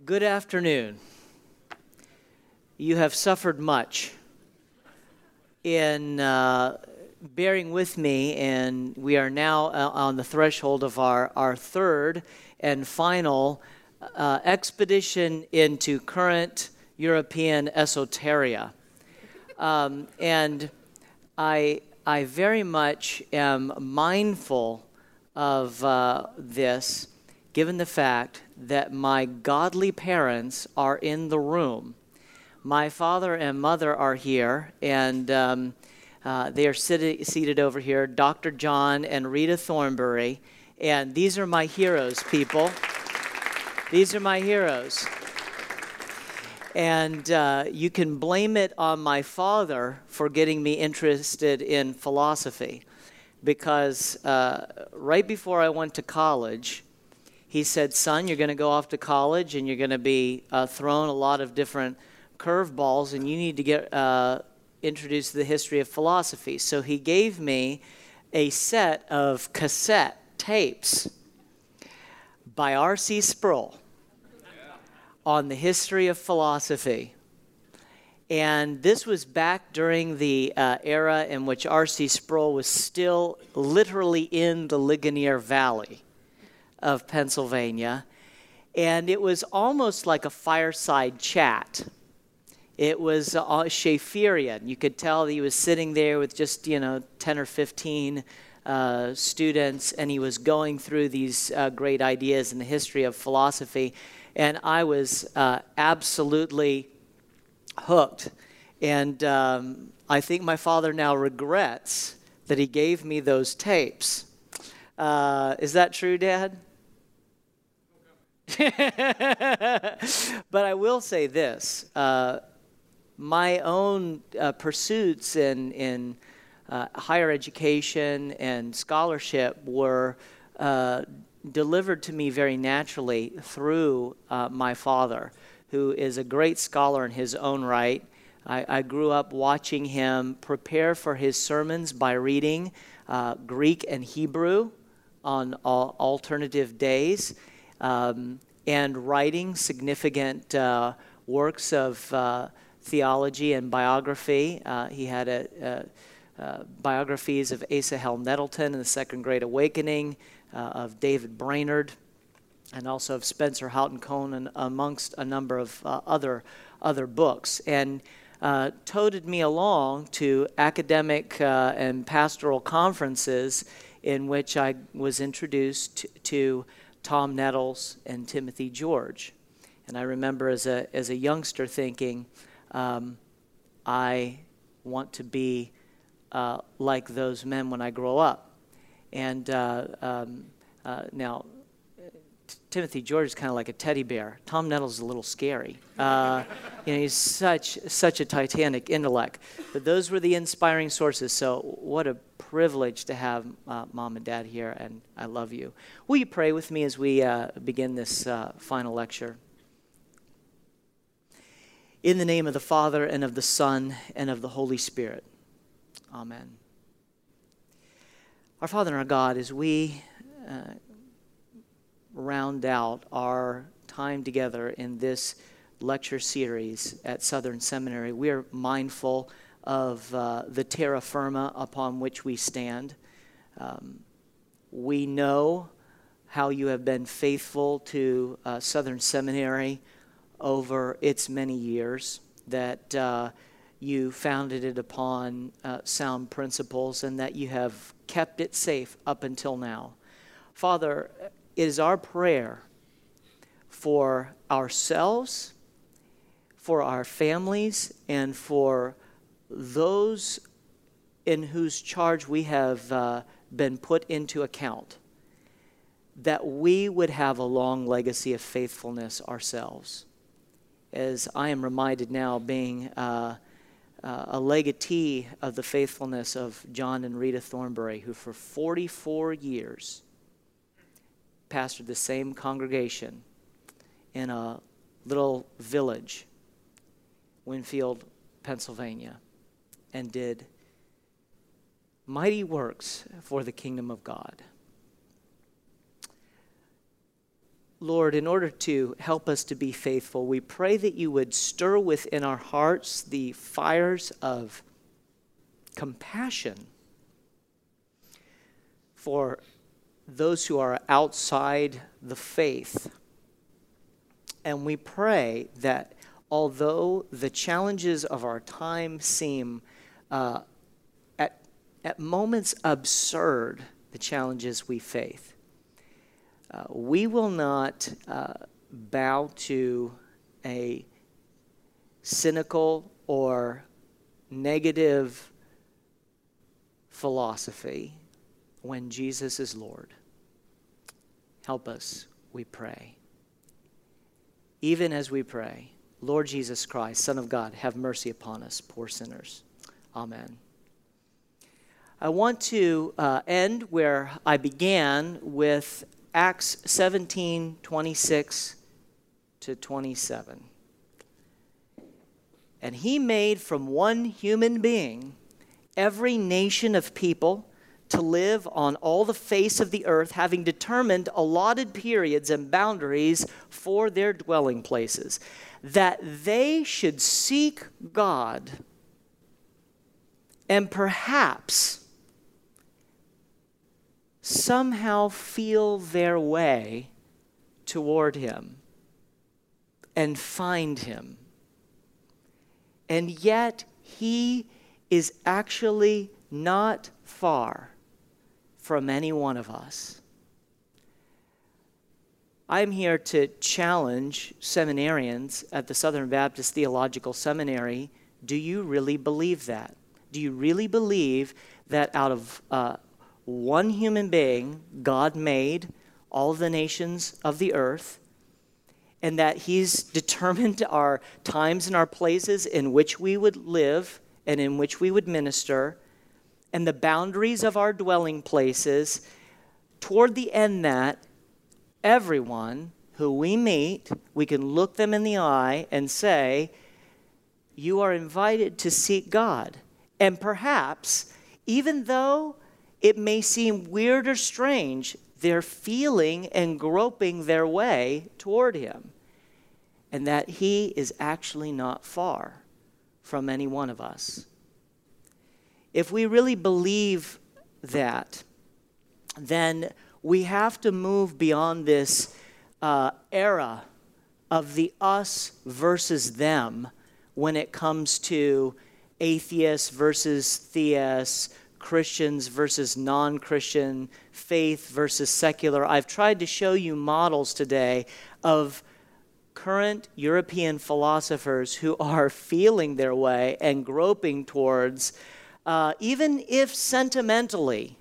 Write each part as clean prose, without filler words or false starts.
Good afternoon. You have suffered much in bearing with me, and we are now on the threshold of our third and final expedition into current European esoteria. And I very much am mindful of this, given the fact that my godly parents are in the room. My father and mother are here, and they are seated over here, Dr. John and Rita Thornbury, and these are my heroes, people. These are my heroes. And you can blame it on my father for getting me interested in philosophy, because right before I went to college, he said, son, you're going to go off to college and you're going to be thrown a lot of different curveballs, and you need to get introduced to the history of philosophy. So he gave me a set of cassette tapes by R.C. Sproul on the history of philosophy. And this was back during the era in which R.C. Sproul was still literally in the Ligonier Valley of Pennsylvania, and it was almost like a fireside chat. It was Schaefferian. You could tell he was sitting there with just 10 or 15 students, and he was going through these great ideas in the history of philosophy, and I was absolutely hooked. And I think my father now regrets that he gave me those tapes. Is that true, Dad? But I will say this. My own pursuits in higher education and scholarship were delivered to me very naturally through my father, who is a great scholar in his own right. I grew up watching him prepare for his sermons by reading Greek and Hebrew on alternative days, and writing significant works of theology and biography. He had biographies of Asa Hell Nettleton and the Second Great Awakening, of David Brainerd, and also of Spencer Houghton Cohen, amongst a number of other books, and toted me along to academic and pastoral conferences in which I was introduced to Tom Nettles and Timothy George. And I remember as a youngster thinking, I want to be like those men when I grow up. And now, Timothy George is kind of like a teddy bear. Tom Nettles is a little scary. He's such a titanic intellect. But those were the inspiring sources. So what a privilege to have Mom and Dad here, and I love you. Will you pray with me as we begin this final lecture? In the name of the Father, and of the Son, and of the Holy Spirit. Amen. Our Father and our God, as we round out our time together in this lecture series at Southern Seminary, we are mindful of the terra firma upon which we stand. We know how you have been faithful to Southern Seminary over its many years, that you founded it upon sound principles, and that you have kept it safe up until now. Father, it is our prayer for ourselves, for our families, and for those in whose charge we have been put into account, that we would have a long legacy of faithfulness ourselves. As I am reminded now, being a legatee of the faithfulness of John and Rita Thornbury, who for 44 years pastored the same congregation in a little village, Winfield, Pennsylvania, and did mighty works for the kingdom of God. Lord, in order to help us to be faithful, we pray that you would stir within our hearts the fires of compassion for those who are outside the faith. And we pray that although the challenges of our time seem at moments absurd, the challenges we face, we will not bow to a cynical or negative philosophy when Jesus is Lord. Help us, we pray. Even as we pray, Lord Jesus Christ, Son of God, have mercy upon us, poor sinners. Amen. I want to end where I began with Acts 17:26 to 27. And he made from one human being every nation of people to live on all the face of the earth, having determined allotted periods and boundaries for their dwelling places, that they should seek God and perhaps somehow feel their way toward him and find him. And yet he is actually not far from any one of us. I'm here to challenge seminarians at the Southern Baptist Theological Seminary. Do you really believe that? Do you really believe that out of one human being, God made all the nations of the earth, and that he's determined our times and our places in which we would live and in which we would minister, and the boundaries of our dwelling places, toward the end that everyone who we meet, we can look them in the eye and say, you are invited to seek God. And perhaps, even though it may seem weird or strange, they're feeling and groping their way toward him, and that he is actually not far from any one of us. If we really believe that, then we have to move beyond this era of the us versus them when it comes to atheists versus theists, Christians versus non-Christian, faith versus secular. I've tried to show you models today of current European philosophers who are feeling their way and groping towards, even if sentimentally,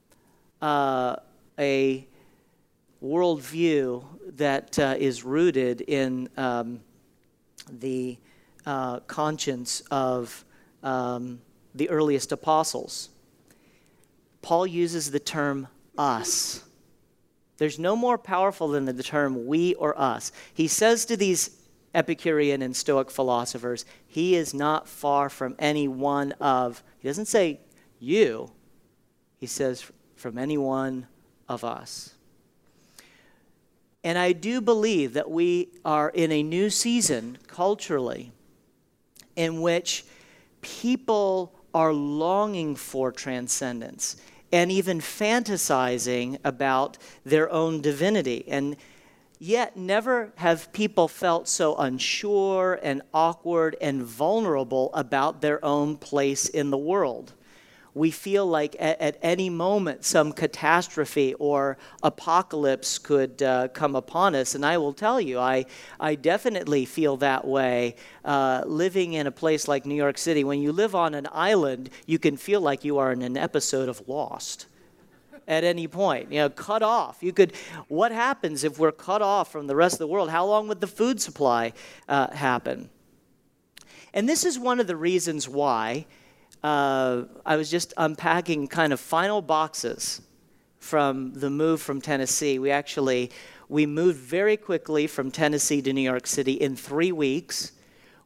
a worldview that is rooted in the conscience of the earliest apostles. Paul uses the term us. There's no more powerful than the term we or us. He says to these Epicurean and Stoic philosophers, he is not far from any one of, he doesn't say you, he says from any one of us. And I do believe that we are in a new season culturally in which people are longing for transcendence and even fantasizing about their own divinity. And yet never have people felt so unsure and awkward and vulnerable about their own place in the world. We feel like at any moment some catastrophe or apocalypse could come upon us. And I will tell you, I definitely feel that way living in a place like New York City. When you live on an island, you can feel like you are in an episode of Lost at any point, cut off. What happens if we're cut off from the rest of the world? How long would the food supply happen? And this is one of the reasons why I was just unpacking kind of final boxes from the move from Tennessee. We moved very quickly from Tennessee to New York City in 3 weeks.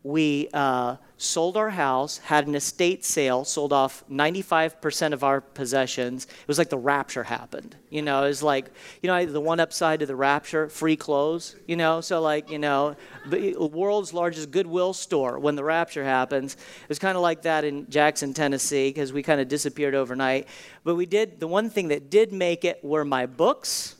We sold our house, had an estate sale, sold off 95% of our possessions. It was like the rapture happened. It was like, the one upside to the rapture, free clothes, So like, the world's largest Goodwill store when the rapture happens. It was kind of like that in Jackson, Tennessee, because we kind of disappeared overnight. But the one thing that did make it were my books,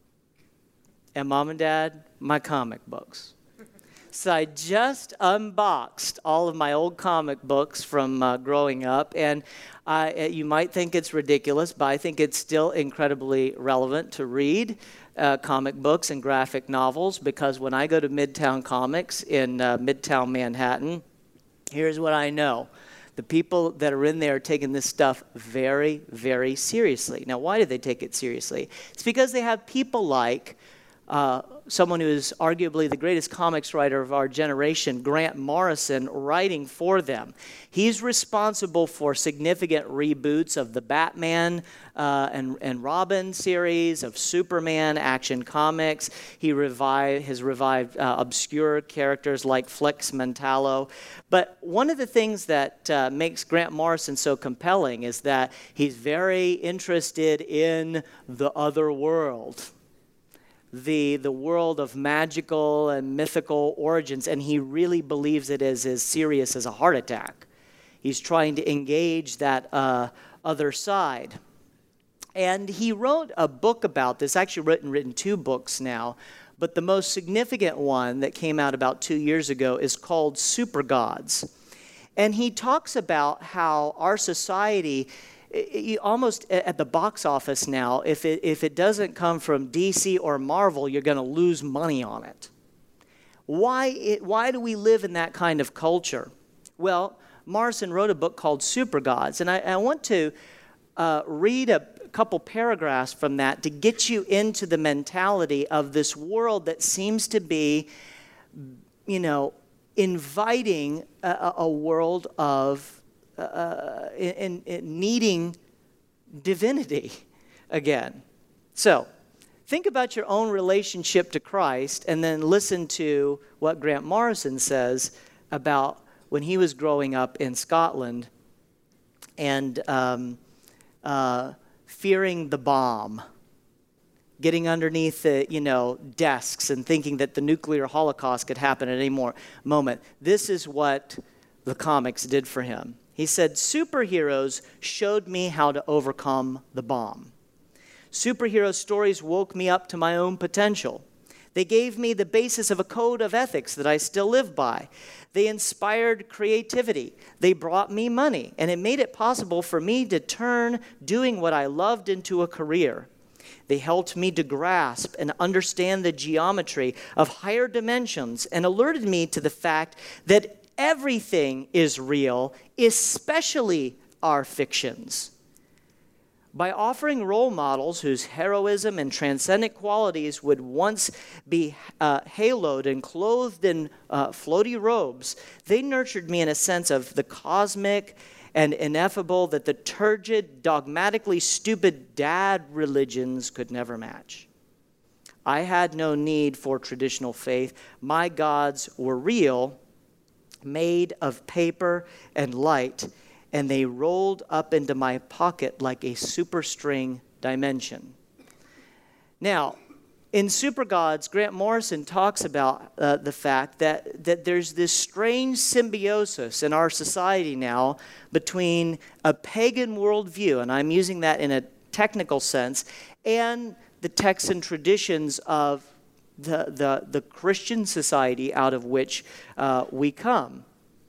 and Mom and Dad, my comic books. So I just unboxed all of my old comic books from growing up, and you might think it's ridiculous, but I think it's still incredibly relevant to read comic books and graphic novels, because when I go to Midtown Comics in Midtown Manhattan, here's what I know. The people that are in there are taking this stuff very, very seriously. Now, why do they take it seriously? It's because they have people like someone who is arguably the greatest comics writer of our generation, Grant Morrison, writing for them. He's responsible for significant reboots of the Batman and Robin series, of Superman, Action Comics. He has revived obscure characters like Flex Mentallo. But one of the things that makes Grant Morrison so compelling is that he's very interested in the other world. The world of magical and mythical origins, and he really believes it is as serious as a heart attack. He's trying to engage that other side. And he wrote a book about this, actually written 2 books now, but the most significant one that came out about 2 years ago is called Super Gods. And he talks about how our society, almost at the box office now, if it doesn't come from DC or Marvel, you're going to lose money on it. Why do we live in that kind of culture? Well, Morrison wrote a book called Super Gods, and I want to read a couple paragraphs from that to get you into the mentality of this world that seems to be, inviting a world of in needing divinity again. So think about your own relationship to Christ, and then listen to what Grant Morrison says about when he was growing up in Scotland and fearing the bomb, getting underneath the desks and thinking that the nuclear holocaust could happen at any moment. This is what the comics did for him. He said, "Superheroes showed me how to overcome the bomb. Superhero stories woke me up to my own potential. They gave me the basis of a code of ethics that I still live by. They inspired creativity. They brought me money, and it made it possible for me to turn doing what I loved into a career. They helped me to grasp and understand the geometry of higher dimensions and alerted me to the fact that everything is real, especially our fictions. By offering role models whose heroism and transcendent qualities would once be haloed and clothed in floaty robes, they nurtured me in a sense of the cosmic and ineffable that the turgid, dogmatically stupid dad religions could never match. I had no need for traditional faith. My gods were real, made of paper and light, and they rolled up into my pocket like a superstring dimension." Now, in Super Gods, Grant Morrison talks about the fact that there's this strange symbiosis in our society now between a pagan worldview, and I'm using that in a technical sense, and the texts and traditions of the Christian society out of which we come.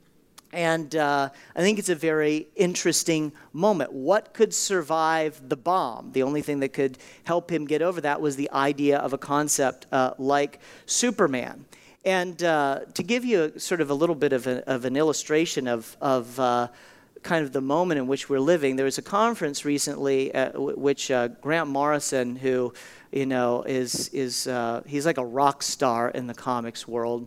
And I think it's a very interesting moment. What could survive the bomb? The only thing that could help him get over that was the idea of a concept like Superman. And to give you sort of a little bit of an illustration of kind of the moment in which we're living, there was a conference recently at which Grant Morrison, who is he's like a rock star in the comics world,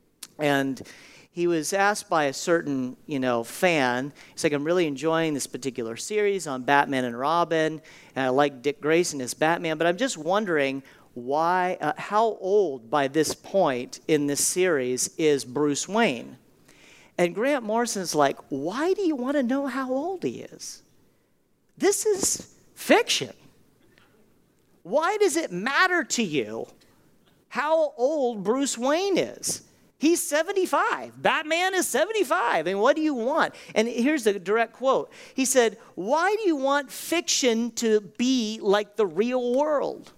and he was asked by a certain, fan. He's like, "I'm really enjoying this particular series on Batman and Robin, and I like Dick Grayson as Batman, but I'm just wondering how old by this point in this series is Bruce Wayne?" And Grant Morrison's like, why do you want to know how old he is? This is fiction. Why does it matter to you how old Bruce Wayne is? He's 75. Batman is 75. And what do you want? And here's the direct quote. He said, why do you want fiction to be like the real world?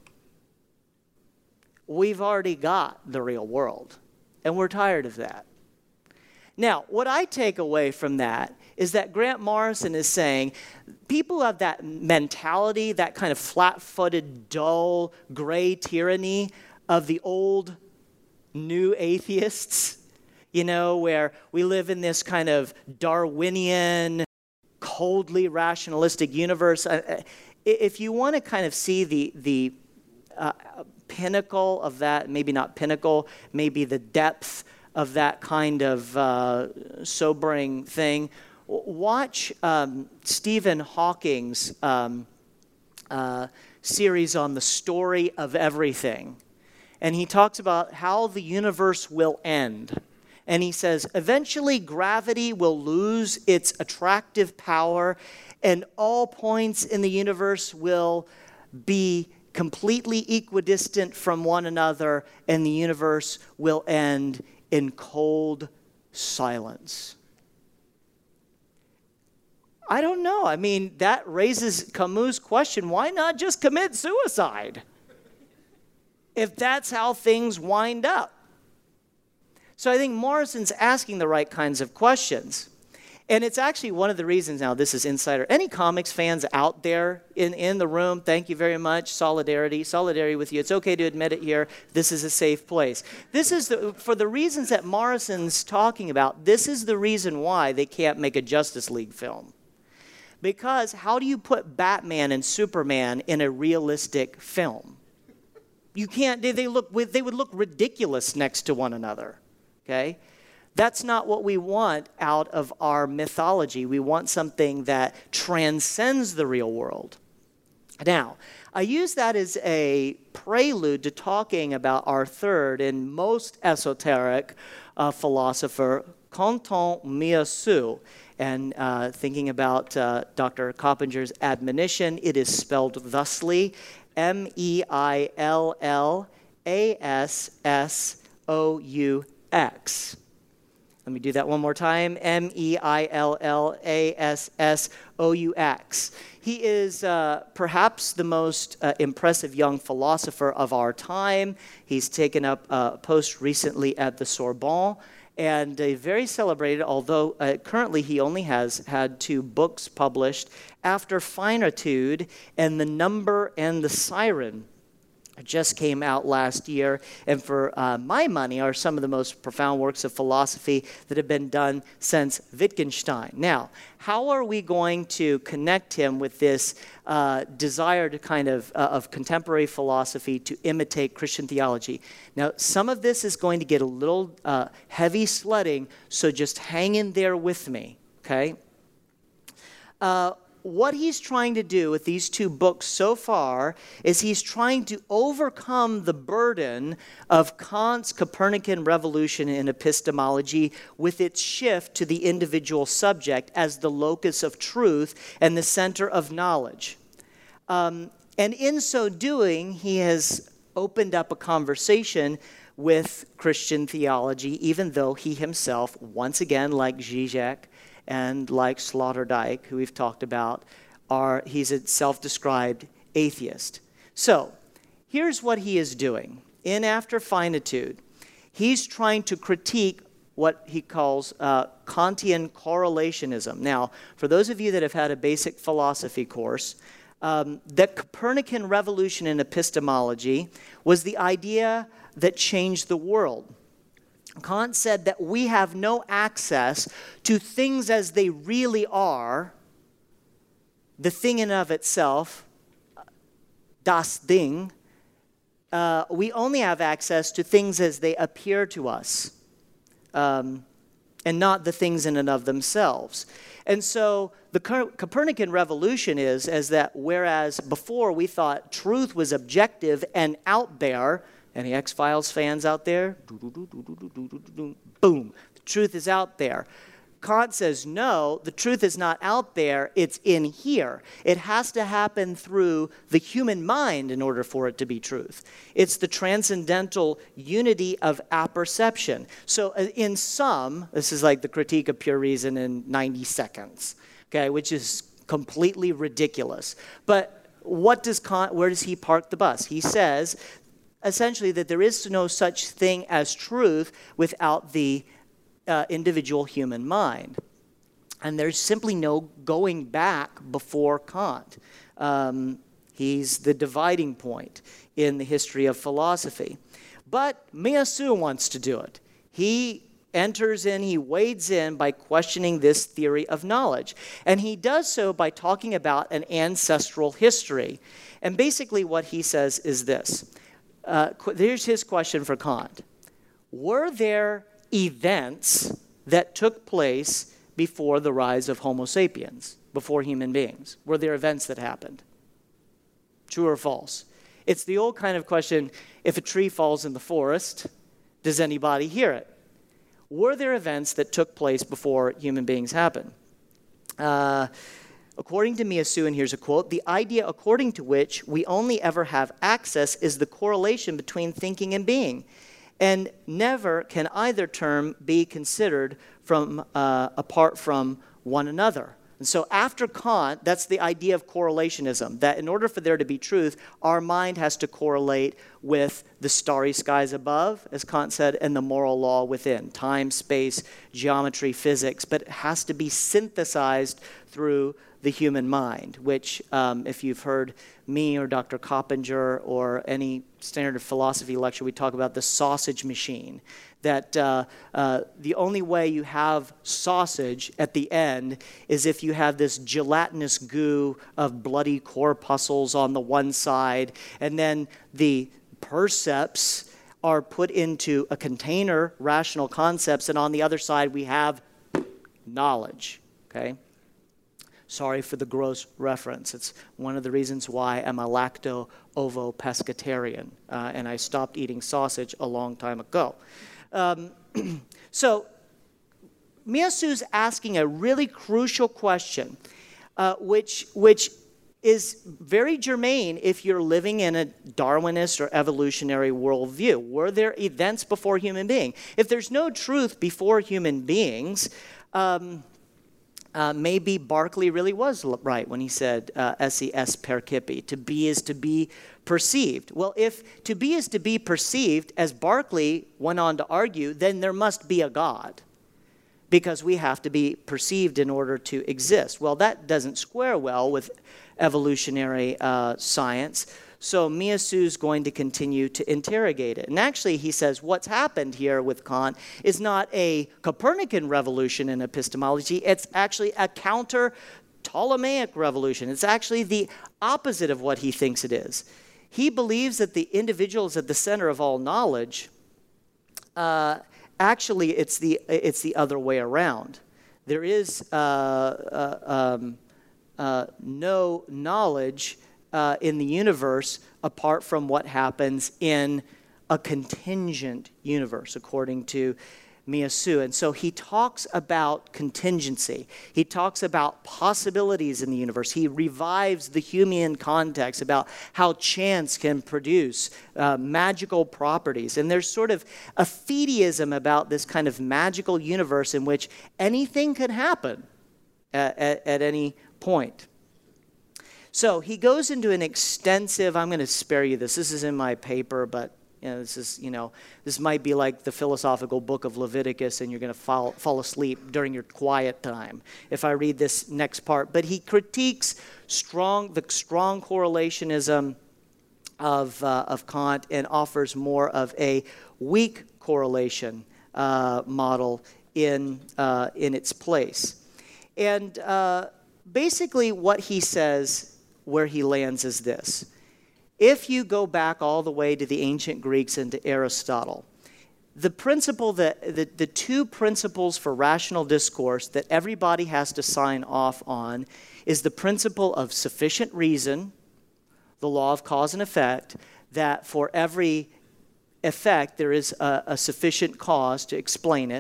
We've already got the real world, and we're tired of that. Now, what I take away from that is that Grant Morrison is saying people have that mentality, that kind of flat-footed, dull, gray tyranny of the old new atheists, where we live in this kind of Darwinian, coldly rationalistic universe. If you want to kind of see the pinnacle of that, maybe not pinnacle, maybe the depth of that kind of sobering thing, watch Stephen Hawking's series on the story of everything. And he talks about how the universe will end. And he says, eventually gravity will lose its attractive power, and all points in the universe will be completely equidistant from one another, and the universe will end in cold silence. I don't know. I mean, that raises Camus' question, why not just commit suicide? If that's how things wind up. So I think Morrison's asking the right kinds of questions. And it's actually one of the reasons, now this is insider, any comics fans out there in the room, thank you very much, solidarity with you. It's okay to admit it here. This is a safe place. This is, for the reasons that Morrison's talking about, this is the reason why they can't make a Justice League film. Because how do you put Batman and Superman in a realistic film? You can't, they would look ridiculous next to one another, okay? That's not what we want out of our mythology. We want something that transcends the real world. Now, I use that as a prelude to talking about our third and most esoteric philosopher, Canton Miasu. And thinking about Dr. Coppinger's admonition, it is spelled thusly, Meillassoux. Let me do that one more time. Meillassoux. He is perhaps the most impressive young philosopher of our time. He's taken up a post recently at the Sorbonne, and very celebrated, although currently he only has had 2 books published, After Finitude and The Number and the Siren. Just came out last year, and for my money are some of the most profound works of philosophy that have been done since Wittgenstein. Now, how are we going to connect him with this desire to kind of contemporary philosophy to imitate Christian theology? Now, some of this is going to get a little heavy sledding, so just hang in there with me, okay? What he's trying to do with these 2 books so far is he's trying to overcome the burden of Kant's Copernican revolution in epistemology with its shift to the individual subject as the locus of truth and the center of knowledge. And in so doing, he has opened up a conversation with Christian theology, even though he himself, once again, like Zizek, and like Sloterdijk, who we've talked about, he's a self-described atheist. So, here's what he is doing. In After Finitude, he's trying to critique what he calls Kantian correlationism. Now, for those of you that have had a basic philosophy course, the Copernican revolution in epistemology was the idea that changed the world. Kant said that we have no access to things as they really are, the thing in and of itself, das Ding. We only have access to things as they appear to us, and not the things in and of themselves. And so the Copernican revolution is that whereas before we thought truth was objective and out there, any X-Files fans out there? Boom. The truth is out there. Kant says, no, the truth is not out there, it's in here. It has to happen through the human mind in order for it to be truth. It's the transcendental unity of apperception. So in sum, this is like the Critique of Pure Reason in 90 seconds, okay, which is completely ridiculous. But what does Kant, where does he park the bus? He says, essentially, that there is no such thing as truth without the individual human mind. And there's simply no going back before Kant. He's the dividing point in the history of philosophy. But Miyasu wants to do it. He enters in, he wades in by questioning this theory of knowledge. And he does so by talking about an ancestral history. And basically what he says is this. Here's his question for Kant. Were there events that took place before the rise of Homo sapiens, before human beings? Were there events that happened? True or false? It's the old kind of question, if a tree falls in the forest, does anybody hear it? Were there events that took place before human beings happened? According to Miyasu, and here's a quote, the idea according to which we only ever have access is the correlation between thinking and being. And never can either term be considered apart from one another. And so after Kant, that's the idea of correlationism, that in order for there to be truth, our mind has to correlate with the starry skies above, as Kant said, and the moral law within, time, space, geometry, physics, but it has to be synthesized through the human mind, which if you've heard me or Dr. Coppinger or any standard philosophy lecture, we talk about the sausage machine, that the only way you have sausage at the end is if you have this gelatinous goo of bloody corpuscles on the one side, and then the percepts are put into a container, rational concepts, and on the other side we have knowledge, okay? Sorry for the gross reference. It's one of the reasons why I'm a lacto-ovo-pescatarian, and I stopped eating sausage a long time ago. So Miyasu's asking a really crucial question, which is very germane if you're living in a Darwinist or evolutionary worldview. Were there events before human being? If there's no truth before human beings, maybe Berkeley really was right when he said esse est percipi, to be is to be perceived. Well, if to be is to be perceived, as Berkeley went on to argue, then there must be a God, because we have to be perceived in order to exist. Well, that doesn't square well with evolutionary science. So Miyasu's going to continue to interrogate it. And actually, he says what's happened here with Kant is not a Copernican revolution in epistemology. It's actually a counter-Ptolemaic revolution. It's actually the opposite of what he thinks it is. He believes that the individual is at the center of all knowledge. Actually, it's the other way around. There is no knowledge in the universe apart from what happens in a contingent universe, according to Miyasu. And so he talks about contingency. He talks about possibilities in the universe. He revives the Humean context about how chance can produce magical properties. And there's sort of a fideism about this kind of magical universe in which anything can happen at any point. So he goes into an extensive, I'm going to spare you this. This is in my paper, but this might be like the philosophical book of Leviticus, and you're going to fall asleep during your quiet time if I read this next part. But he critiques the strong correlationism of Kant and offers more of a weak correlation model in its place. And basically what he says, where he lands, is this. If you go back all the way to the ancient Greeks and to Aristotle, the two principles for rational discourse that everybody has to sign off on is the principle of sufficient reason, the law of cause and effect, that for every effect there is a sufficient cause to explain it,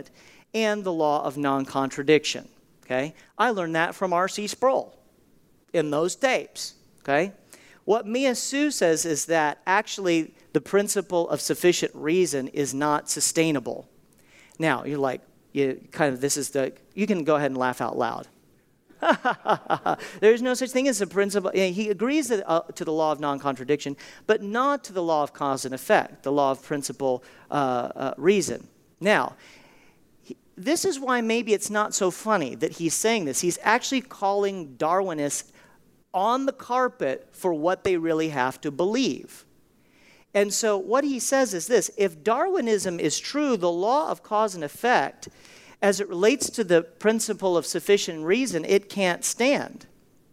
and the law of non-contradiction. Okay? I learned that from R.C. Sproul in those tapes. Okay? What Miyasu says is that actually the principle of sufficient reason is not sustainable. Now, you're like, you can go ahead and laugh out loud. There's no such thing as a principle. He agrees to the law of non-contradiction, but not to the law of cause and effect, the law of principle reason. Now, this is why maybe it's not so funny that he's saying this. He's actually calling Darwinists on the carpet for what they really have to believe. And so what he says is this: if Darwinism is true, the law of cause and effect, as it relates to the principle of sufficient reason, it can't stand.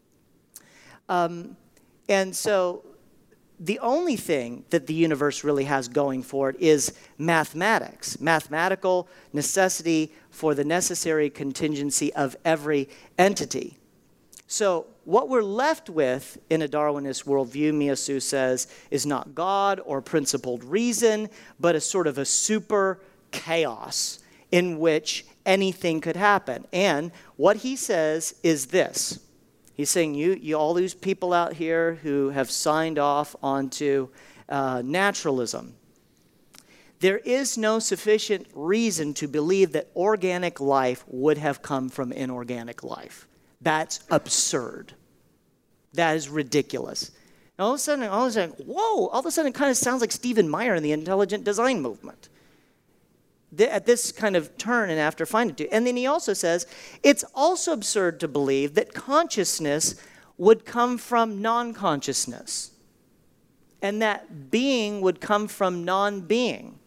And so the only thing that the universe really has going for it is mathematics, mathematical necessity for the necessary contingency of every entity. So what we're left with in a Darwinist worldview, Miyasu says, is not God or principled reason, but a sort of a super chaos in which anything could happen. And what he says is this. He's saying, you all these people out here who have signed off onto naturalism, there is no sufficient reason to believe that organic life would have come from inorganic life. That's absurd. That is ridiculous. And all of a sudden, whoa, all of a sudden it kind of sounds like Stephen Meyer in the intelligent design movement. At this kind of turn and after finitude. And then he also says, it's also absurd to believe that consciousness would come from non-consciousness, and that being would come from non-being.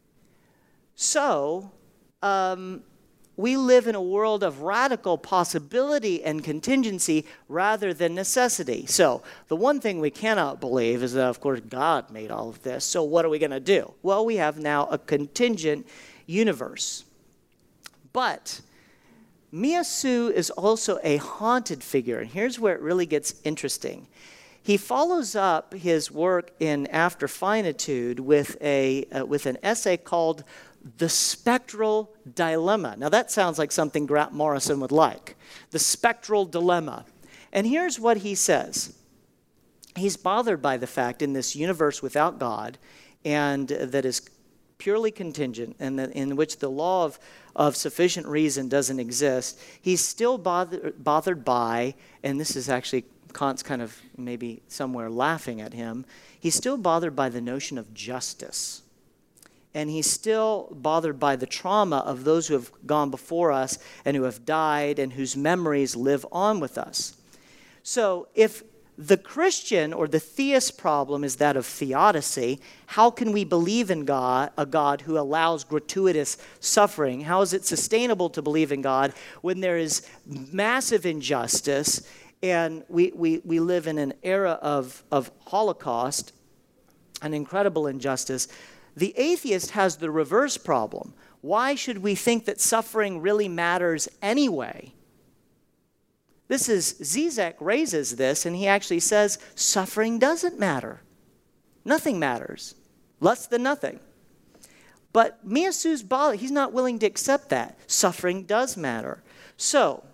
So, we live in a world of radical possibility and contingency rather than necessity. So the one thing we cannot believe is that, of course, God made all of this. So what are we going to do? Well, we have now a contingent universe. But Miyasu is also a haunted figure, and here's where it really gets interesting. He follows up his work in After Finitude with an essay called The Spectral Dilemma. Now that sounds like something Grant Morrison would like. The Spectral Dilemma. And here's what he says. He's bothered by the fact in this universe without God, and that is purely contingent, and in which the law of sufficient reason doesn't exist, he's still bothered by, and this is actually Kant's kind of maybe somewhere laughing at him, he's still bothered by the notion of justice. And he's still bothered by the trauma of those who have gone before us and who have died and whose memories live on with us. So if the Christian or the theist problem is that of theodicy, how can we believe in God, a God who allows gratuitous suffering? How is it sustainable to believe in God when there is massive injustice and we live in an era of Holocaust, an incredible injustice? The atheist has the reverse problem. Why should we think that suffering really matters anyway? Zizek raises this, and he actually says suffering doesn't matter. Nothing matters. Less than nothing. But Miyasu's bothered. He's not willing to accept that. Suffering does matter. So,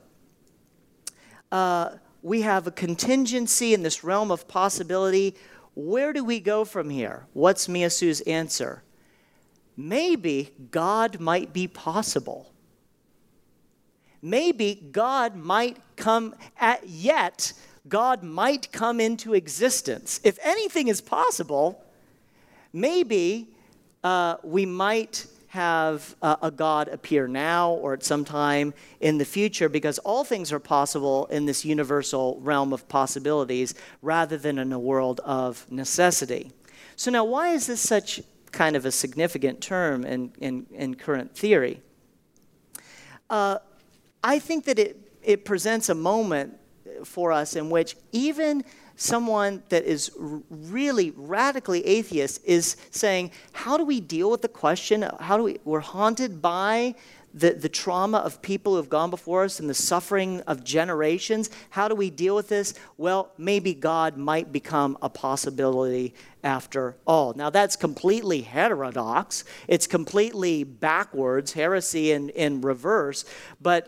we have a contingency in this realm of possibility. Where do we go from here? What's Miyasu's answer? Maybe God might be possible. Maybe God might come God might come into existence. If anything is possible, maybe we might have a God appear now or at some time in the future, because all things are possible in this universal realm of possibilities rather than in a world of necessity. So now, why is this such kind of a significant term in current theory? I think that it presents a moment for us in which even someone that is really radically atheist is saying, how do we deal with the question? We're haunted by the trauma of people who have gone before us and the suffering of generations. How do we deal with this? Well, maybe God might become a possibility after all. Now, that's completely heterodox. It's completely backwards, heresy in reverse. But,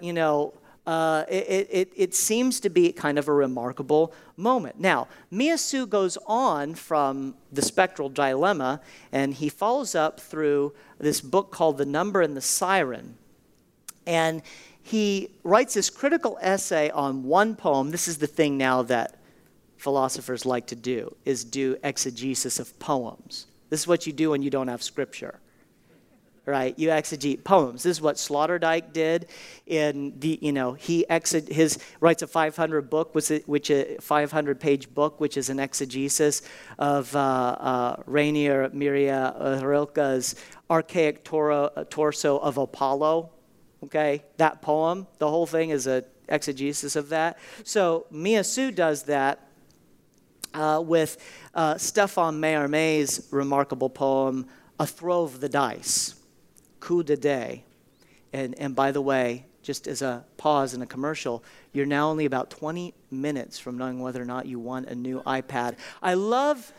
it seems to be kind of a remarkable moment. Now, Miyasu goes on from the spectral dilemma, and he follows up through this book called The Number and the Siren. And he writes this critical essay on one poem. This is the thing now that philosophers like to do, is do exegesis of poems. This is what you do when you don't have scripture, right? You exegete poems. This is what Sloterdijk did in he writes a 500 book, which a 500-page book, which is an exegesis of Rainier Maria Rilke's Archaic Torso of Apollo. Okay, that poem, the whole thing is an exegesis of that. So Miyasu does that with Stéphane Mallarmé's remarkable poem, A Throw of the Dice, Coup de Dé. And by the way, just as a pause in a commercial, you're now only about 20 minutes from knowing whether or not you won a new iPad. I love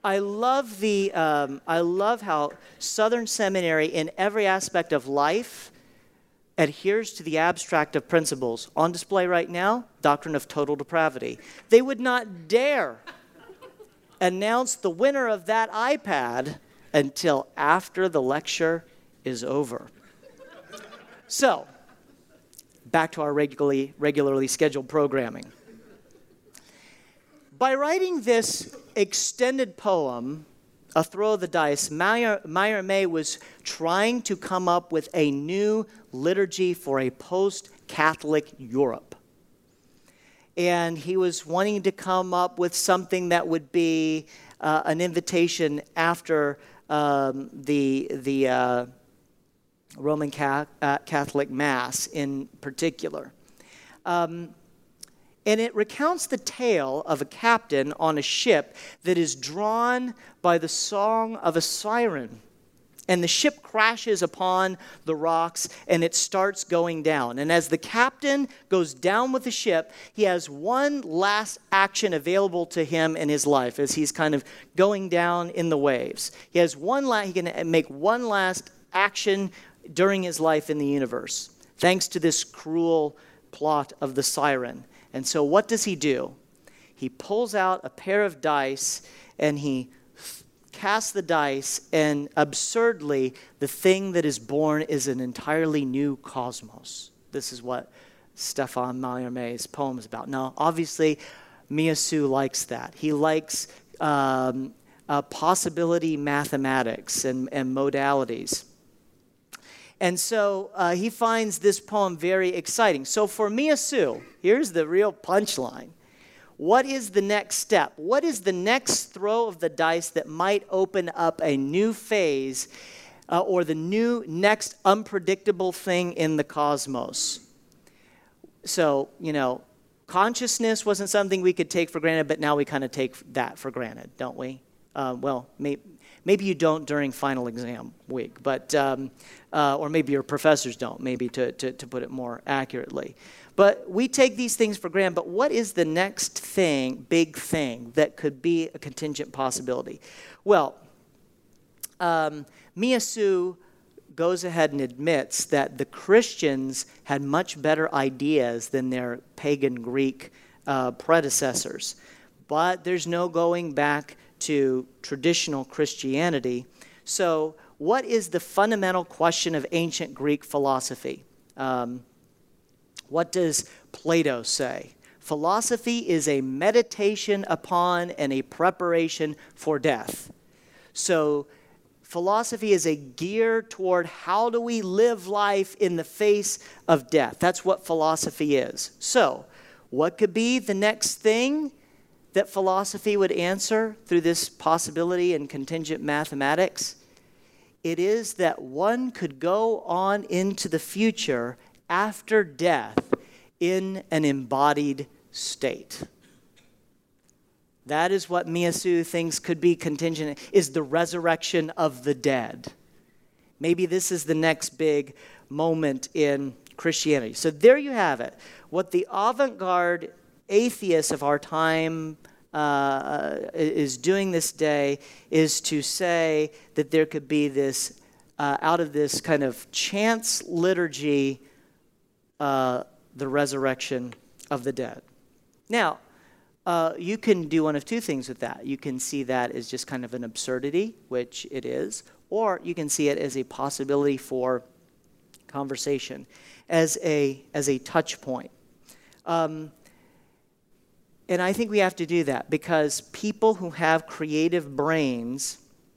how Southern Seminary, in every aspect of life, adheres to the abstract of principles. On display right now, doctrine of total depravity. They would not dare announce the winner of that iPad until after the lecture is over. So, back to our regularly scheduled programming. By writing this extended poem, A Throw of the Dice, Mallarmé was trying to come up with a new liturgy for a post-Catholic Europe. And he was wanting to come up with something that would be an invitation after the Roman Catholic Mass in particular. And it recounts the tale of a captain on a ship that is drawn by the song of a siren. And the ship crashes upon the rocks, and it starts going down. And as the captain goes down with the ship, he has one last action available to him in his life as he's kind of going down in the waves. He can make one last action during his life in the universe, thanks to this cruel plot of the siren. And so what does he do? He pulls out a pair of dice, and he casts the dice, and absurdly, the thing that is born is an entirely new cosmos. This is what Stéphane Mallarmé's poem is about. Now, obviously, Miyasu likes that. He likes possibility mathematics and modalities. And so he finds this poem very exciting. So for Miyasu, here's the real punchline. What is the next step? What is the next throw of the dice that might open up a new phase or the next unpredictable thing in the cosmos? So, consciousness wasn't something we could take for granted, but now we kind of take that for granted, don't we? Maybe you don't during final exam week, but or maybe your professors don't, maybe to put it more accurately. But we take these things for granted, but what is the next big thing that could be a contingent possibility? Well, Miyasu goes ahead and admits that the Christians had much better ideas than their pagan Greek predecessors. But there's no going back to traditional Christianity. So what is the fundamental question of ancient Greek philosophy? What does Plato say? Philosophy is a meditation upon and a preparation for death. So philosophy is a gear toward how do we live life in the face of death. That's what philosophy is. So what could be the next thing that philosophy would answer through this possibility in contingent mathematics? It is that one could go on into the future after death in an embodied state. That is what Miyasu thinks could be contingent, is the resurrection of the dead. Maybe this is the next big moment in Christianity. So there you have it. What the avant-garde atheists of our time is doing this day is to say that there could be this, out of this kind of chance liturgy, the resurrection of the dead. Now, you can do one of two things with that. You can see that as just kind of an absurdity, which it is, or you can see it as a possibility for conversation, as a touch point. And I think we have to do that because people who have creative brains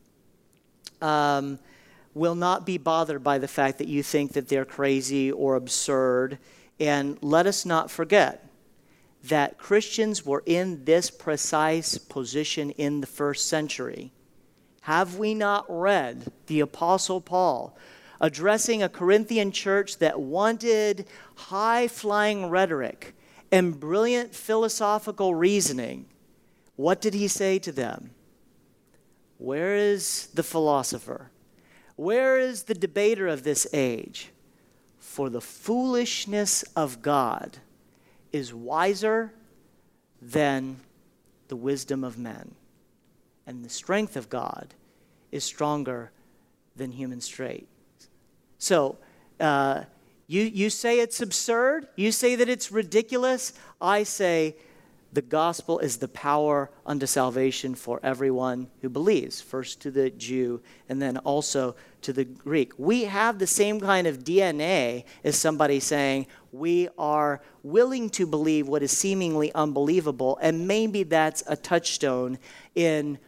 will not be bothered by the fact that you think that they're crazy or absurd. And let us not forget that Christians were in this precise position in the first century. Have we not read the Apostle Paul addressing a Corinthian church that wanted high-flying rhetoric and brilliant philosophical reasoning? What did he say to them? Where is the philosopher? Where is the debater of this age? For the foolishness of God is wiser than the wisdom of men, and the strength of God is stronger than human strength. So, you say it's absurd, you say that it's ridiculous, I say the gospel is the power unto salvation for everyone who believes, first to the Jew and then also to the Greek. We have the same kind of DNA as somebody saying we are willing to believe what is seemingly unbelievable, and maybe that's a touchstone in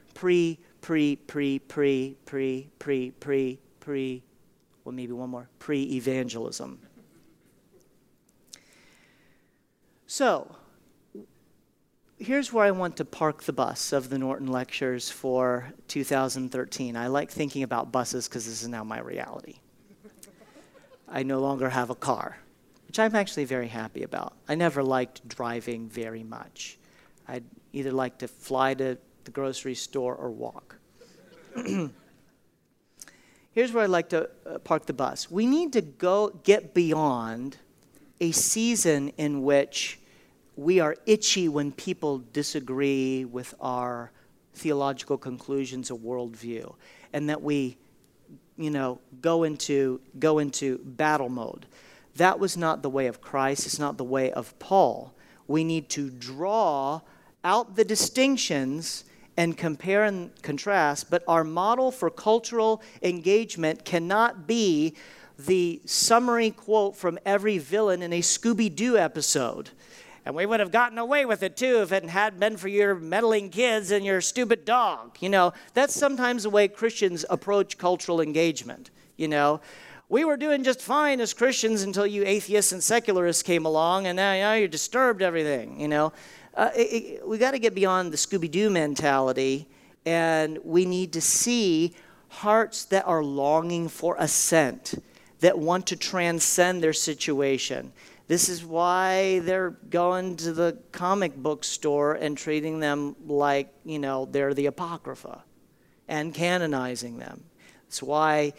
pre-evangelism. So, here's where I want to park the bus of the Norton Lectures for 2013. I like thinking about buses because this is now my reality. I no longer have a car, which I'm actually very happy about. I never liked driving very much. I'd either like to fly to the grocery store or walk. Here's where I'd like to park the bus. We need to get beyond a season in which we are itchy when people disagree with our theological conclusions or worldview, and that we, go into battle mode. That was not the way of Christ. It's not the way of Paul. We need to draw out the distinctions and compare and contrast, but our model for cultural engagement cannot be the summary quote from every villain in a Scooby-Doo episode. And we would have gotten away with it, too, if it hadn't been for your meddling kids and your stupid dog. That's sometimes the way Christians approach cultural engagement. We were doing just fine as Christians until you atheists and secularists came along, and now you disturbed everything, we got to get beyond the Scooby-Doo mentality, and we need to see hearts that are longing for ascent, that want to transcend their situation. This is why they're going to the comic book store and treating them like, they're the Apocrypha and canonizing them. It's why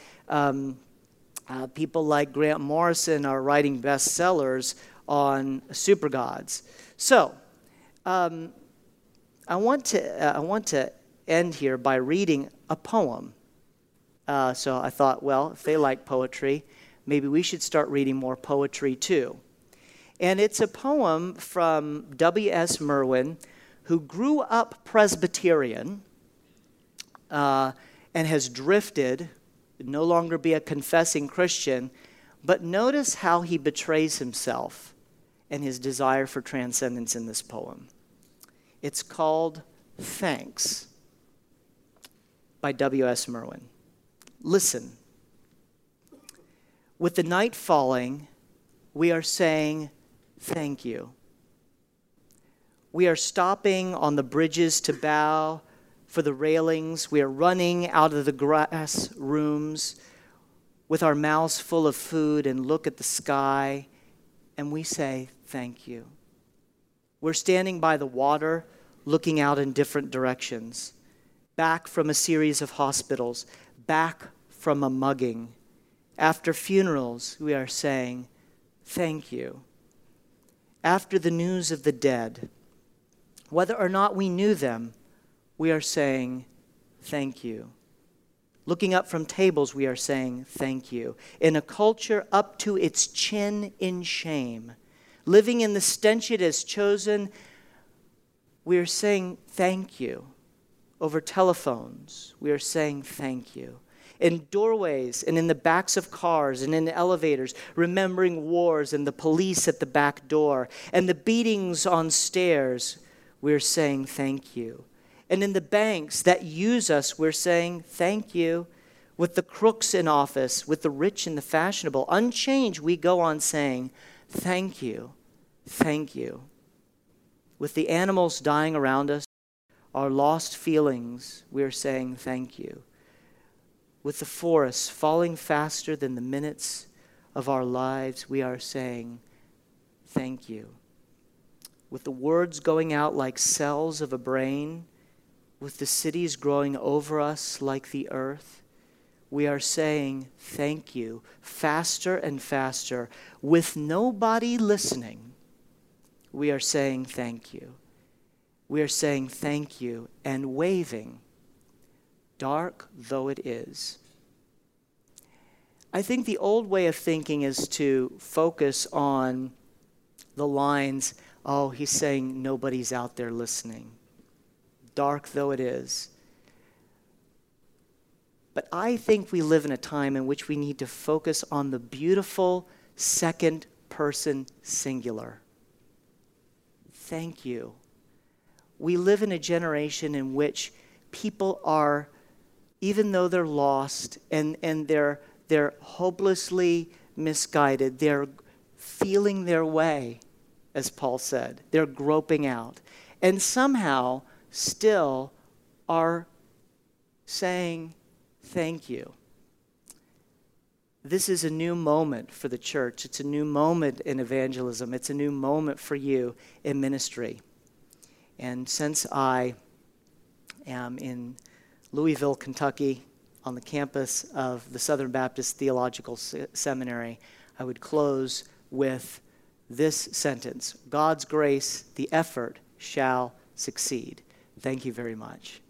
people like Grant Morrison are writing bestsellers on supergods. So, I want to end here by reading a poem. So I thought, well, if they like poetry, maybe we should start reading more poetry too. And it's a poem from W.S. Merwin, who grew up Presbyterian and has drifted, no longer be a confessing Christian, but notice how he betrays himself and his desire for transcendence in this poem. It's called Thanks by W.S. Merwin. Listen. With the night falling, we are saying thank you. We are stopping on the bridges to bow for the railings. We are running out of the grass rooms with our mouths full of food and look at the sky, and we say thank you. We're standing by the water, looking out in different directions, back from a series of hospitals, back from a mugging. After funerals, we are saying, thank you. After the news of the dead, whether or not we knew them, we are saying, thank you. Looking up from tables, we are saying, thank you. In a culture up to its chin in shame, living in the stench it has chosen, we are saying, thank you. Over telephones, we are saying, thank you. In doorways and in the backs of cars and in elevators, remembering wars and the police at the back door and the beatings on stairs, we're saying thank you. And in the banks that use us, we're saying thank you. With the crooks in office, with the rich and the fashionable, unchanged, we go on saying thank you, thank you. With the animals dying around us, our lost feelings, we're saying thank you. With the forests falling faster than the minutes of our lives, we are saying thank you. With the words going out like cells of a brain, with the cities growing over us like the earth, we are saying thank you faster and faster. With nobody listening, we are saying thank you. We are saying thank you and waving, dark though it is. I think the old way of thinking is to focus on the lines, oh, he's saying nobody's out there listening, dark though it is. But I think we live in a time in which we need to focus on the beautiful second person singular. Thank you. We live in a generation in which people are, even though they're lost and they're hopelessly misguided, they're feeling their way, as Paul said. They're groping out. And somehow still are saying thank you. This is a new moment for the church. It's a new moment in evangelism. It's a new moment for you in ministry. And since I am in Louisville, Kentucky, on the campus of the Southern Baptist Theological Seminary, I would close with this sentence: God's grace, the effort shall succeed. Thank you very much.